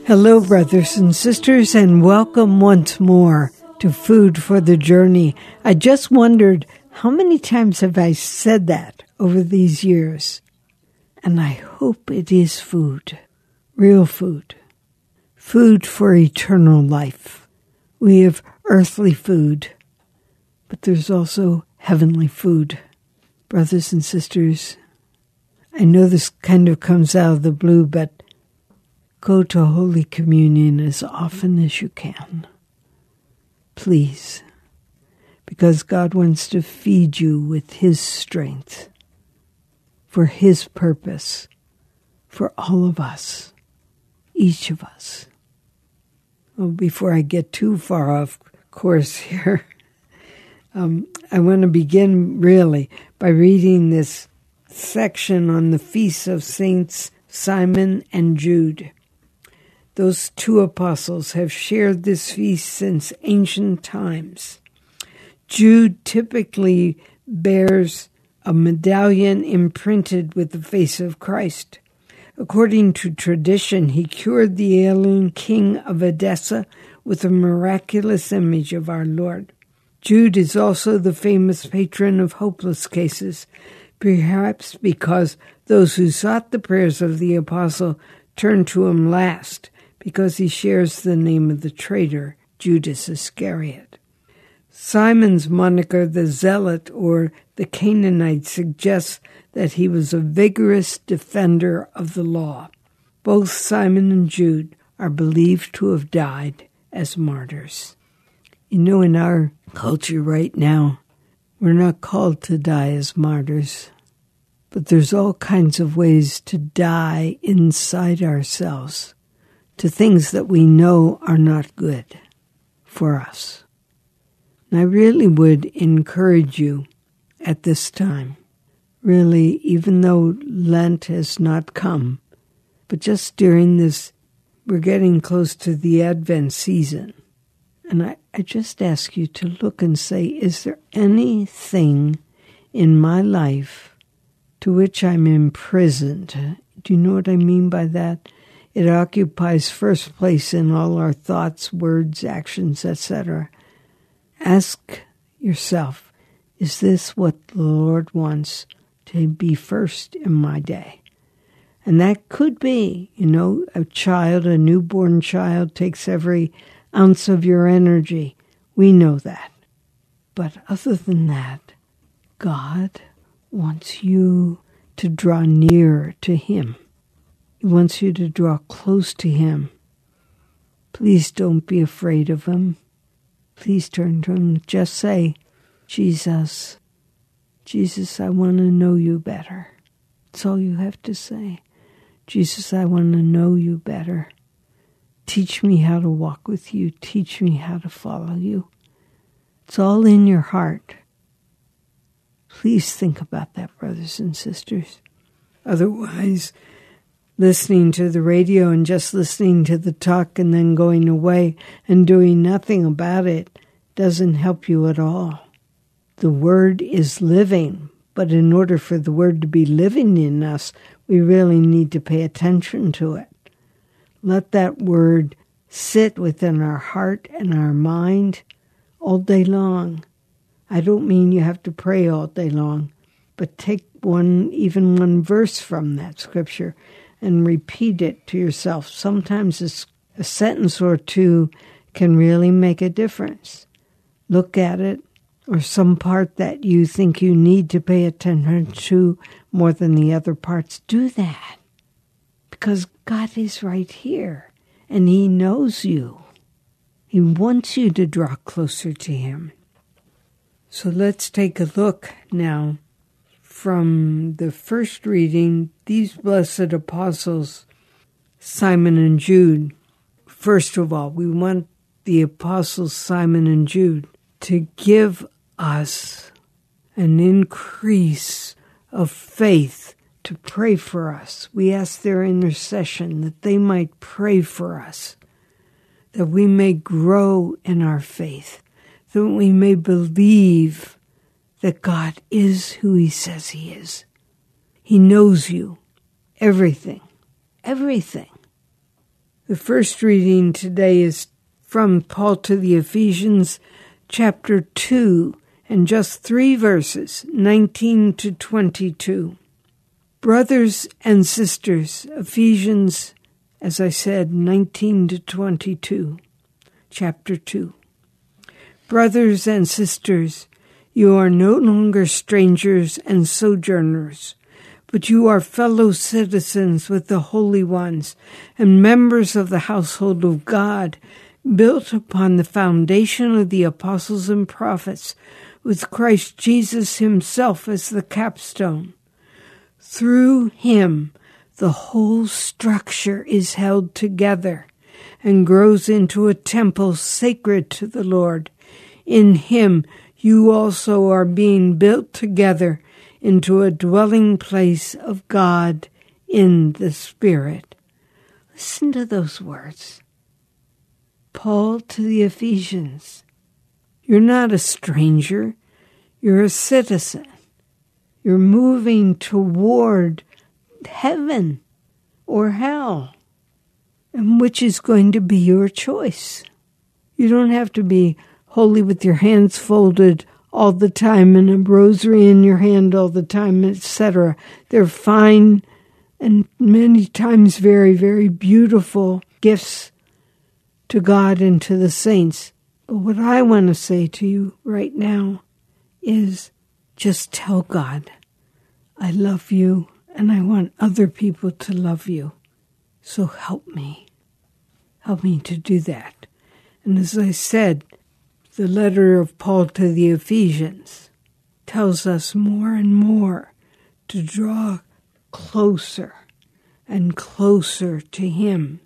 Hello, brothers and sisters, and welcome once more to Food for the Journey. I just wondered, how many times have I said that over these years? And I hope it is food, real food, food for eternal life. We have earthly food, but there's also heavenly food. Brothers and sisters, I know this kind of comes out of the blue, but go to Holy Communion as often as you can. Please, because God wants to feed you with His strength for His purpose, for all of us, each of us. Well, before I get too far off course here, I want to begin really by reading this section on the feasts of Saints Simon and Jude. Those two apostles have shared this feast since ancient times. Jude typically bears a medallion imprinted with the face of Christ. According to tradition, he cured the ailing king of Edessa with a miraculous image of our Lord. Jude is also the famous patron of hopeless cases, perhaps because those who sought the prayers of the apostle turned to him last, because he shares the name of the traitor, Judas Iscariot. Simon's moniker, the Zealot or the Canaanite, suggests that he was a vigorous defender of the law. Both Simon and Jude are believed to have died as martyrs. You know, in our culture right now, we're not called to die as martyrs, but there's all kinds of ways to die inside ourselves, to things that we know are not good for us. And I really would encourage you at this time, really, even though Lent has not come, but just during this, we're getting close to the Advent season. And I just ask you to look and say, is there anything in my life to which I'm imprisoned? Do you know what I mean by that? It occupies first place in all our thoughts, words, actions, etc. Ask yourself, is this what the Lord wants to be first in my day? And that could be, a child, a newborn child takes every ounce of your energy. We know that. But other than that, God wants you to draw near to Him. He wants you to draw close to Him. Please don't be afraid of Him. Please turn to Him. Just say, Jesus, I want to know you better. That's all you have to say. Jesus, I want to know you better. Teach me how to walk with you. Teach me how to follow you. It's all in your heart. Please think about that, brothers and sisters. Otherwise, listening to the radio and just listening to the talk and then going away and doing nothing about it doesn't help you at all. The Word is living, but in order for the Word to be living in us, we really need to pay attention to it. Let that Word sit within our heart and our mind all day long. I don't mean you have to pray all day long, but take even one verse from that scripture and repeat it to yourself. Sometimes a sentence or two can really make a difference. Look at it, or some part that you think you need to pay attention to more than the other parts. Do that, because God is right here, and He knows you. He wants you to draw closer to Him. So let's take a look now from the first reading, these blessed apostles, Simon and Jude. First of all, we want the apostles Simon and Jude to give us an increase of faith to pray for us. We ask their intercession that they might pray for us, that we may grow in our faith, that we may believe that God is who He says He is. He knows you, everything. The first reading today is from Paul to the Ephesians, chapter 2, and just 3 verses, 19 to 22. Brothers and sisters, Ephesians, as I said, 19 to 22, chapter 2. Brothers and sisters, you are no longer strangers and sojourners, but you are fellow citizens with the holy ones and members of the household of God, built upon the foundation of the apostles and prophets, with Christ Jesus himself as the capstone. Through him, the whole structure is held together and grows into a temple sacred to the Lord. In him, you also are being built together into a dwelling place of God in the Spirit. Listen to those words. Paul to the Ephesians. You're not a stranger. You're a citizen. You're moving toward heaven or hell, and which is going to be your choice. You don't have to be holy with your hands folded all the time and a rosary in your hand all the time, etc. They're fine and many times very, very beautiful gifts to God and to the saints. But what I want to say to you right now is just tell God, I love you and I want other people to love you. So help me. Help me to do that. And as I said, the letter of Paul to the Ephesians tells us more and more to draw closer and closer to him.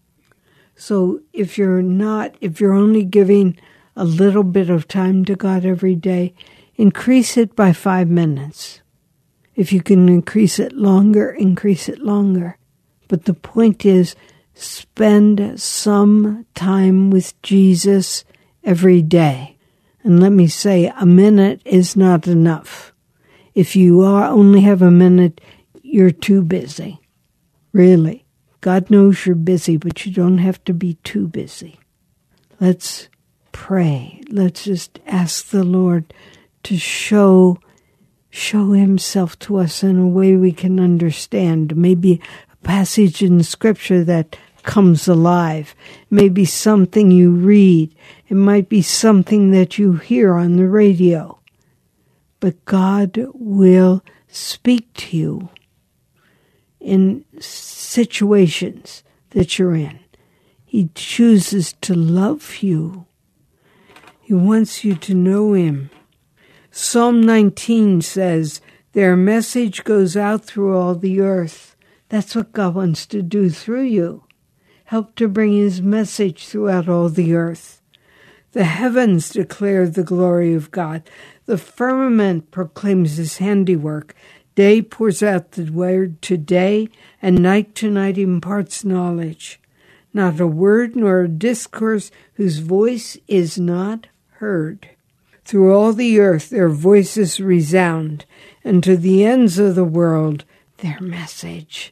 So if you're only giving a little bit of time to God every day, increase it by 5 minutes. If you can increase it longer, increase it longer. But the point is, spend some time with Jesus every day. And let me say, a minute is not enough. If you only have a minute, you're too busy. Really. God knows you're busy, but you don't have to be too busy. Let's pray. Let's just ask the Lord to show himself to us in a way we can understand. Maybe a passage in Scripture that comes alive. Maybe something you read. It might be something that you hear on the radio. But God will speak to you in situations that you're in. He chooses to love you. He wants you to know him. Psalm 19 says, their message goes out through all the earth. That's what God wants to do through you. Help to bring his message throughout all the earth. The heavens declare the glory of God. The firmament proclaims his handiwork. Day pours out the word to day, and night to night imparts knowledge. Not a word nor a discourse whose voice is not heard. Through all the earth their voices resound, and to the ends of the world their message.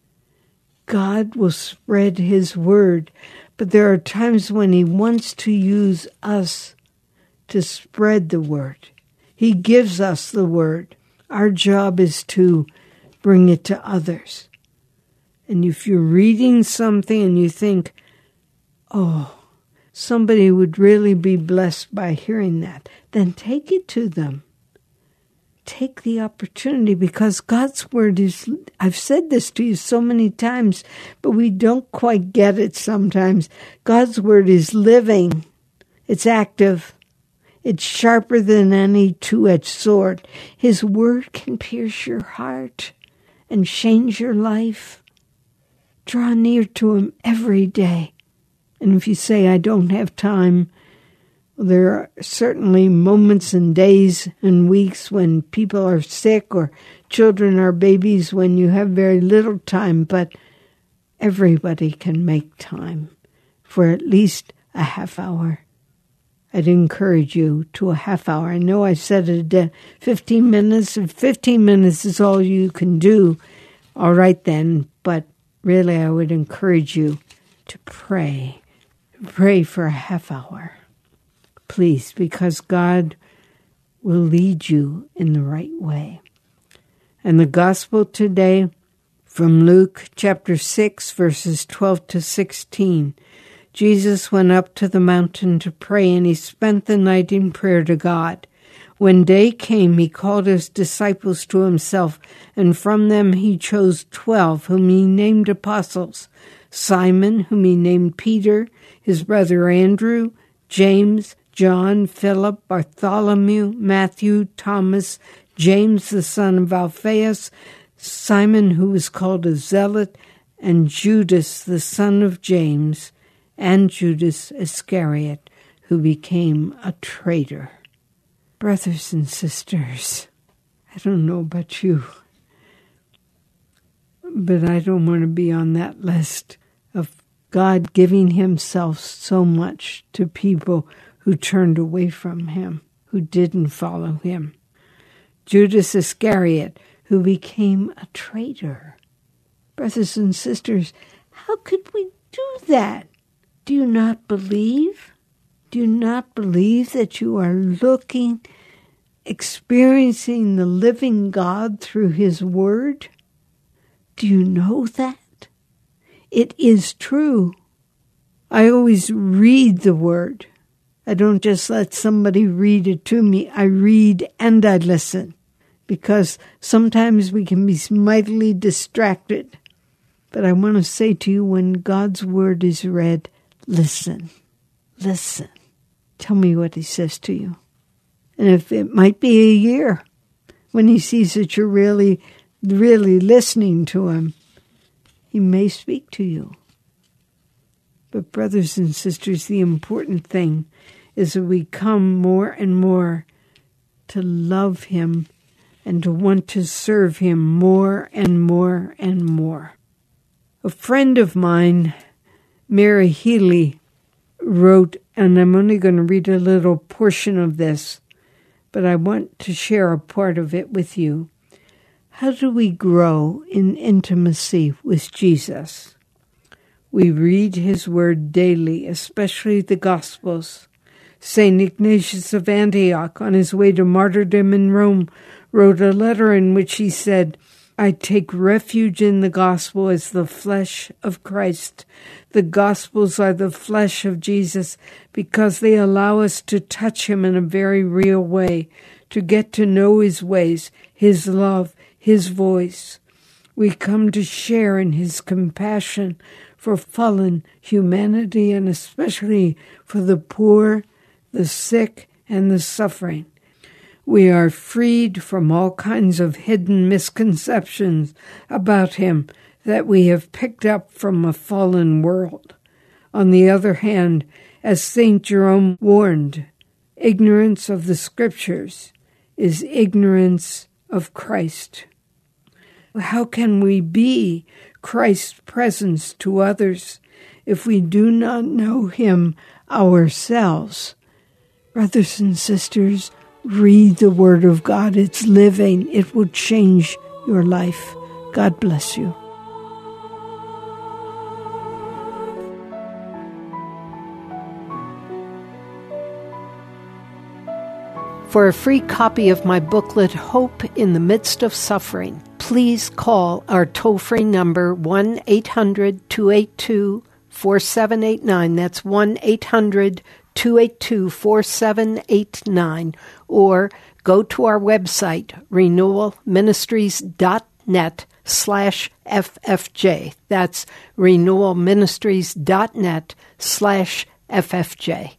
God will spread his word, but there are times when he wants to use us to spread the word. He gives us the word. Our job is to bring it to others. And if you're reading something and you think, oh, somebody would really be blessed by hearing that, then take it to them. Take the opportunity, because God's word is, I've said this to you so many times, but we don't quite get it sometimes. God's word is living. It's active. It's sharper than any two-edged sword. His word can pierce your heart and change your life. Draw near to him every day. And if you say, I don't have time, well, there are certainly moments and days and weeks when people are sick or children are babies when you have very little time, but everybody can make time for at least a half hour. I'd encourage you to a half hour. I know I said it 15 minutes. If 15 minutes is all you can do, all right then. But really, I would encourage you to pray for a half hour. Please, because God will lead you in the right way. And the gospel today from Luke chapter 6, verses 12 to 16. Jesus went up to the mountain to pray, and he spent the night in prayer to God. When day came, he called his disciples to himself, and from them he chose 12, whom he named apostles: Simon, whom he named Peter, his brother Andrew, James, John, Philip, Bartholomew, Matthew, Thomas, James the son of Alphaeus, Simon who was called a zealot, and Judas the son of James, and Judas Iscariot, who became a traitor. Brothers and sisters, I don't know about you, but I don't want to be on that list of God giving himself so much to people who turned away from him, who didn't follow him. Judas Iscariot, who became a traitor. Brothers and sisters, how could we do that? Do you not believe? Do you not believe that you are experiencing the living God through his word? Do you know that? It is true. I always read the word. I don't just let somebody read it to me. I read and I listen, because sometimes we can be mightily distracted. But I want to say to you, when God's word is read, listen. Listen. Tell me what he says to you. And if it might be a year, when he sees that you're really, really listening to him, he may speak to you. But brothers and sisters, the important thing is that we come more and more to love him and to want to serve him more and more and more. A friend of mine, Mary Healy, wrote, and I'm only going to read a little portion of this, but I want to share a part of it with you. How do we grow in intimacy with Jesus? We read his word daily, especially the Gospels. St. Ignatius of Antioch, on his way to martyrdom in Rome, wrote a letter in which he said, I take refuge in the gospel as the flesh of Christ. The Gospels are the flesh of Jesus because they allow us to touch him in a very real way, to get to know his ways, his love, his voice. We come to share in his compassion for fallen humanity, and especially for the poor, the sick, and the suffering. We are freed from all kinds of hidden misconceptions about him that we have picked up from a fallen world. On the other hand, as St. Jerome warned, ignorance of the Scriptures is ignorance of Christ. How can we be Christ's presence to others if we do not know him ourselves? Brothers and sisters, read the Word of God. It's living. It will change your life. God bless you. For a free copy of my booklet, Hope in the Midst of Suffering, please call our toll-free number 1-800-282-4789. That's 1-800-282-4789. Or go to our website, renewalministries.net/FFJ. That's renewalministries.net/FFJ.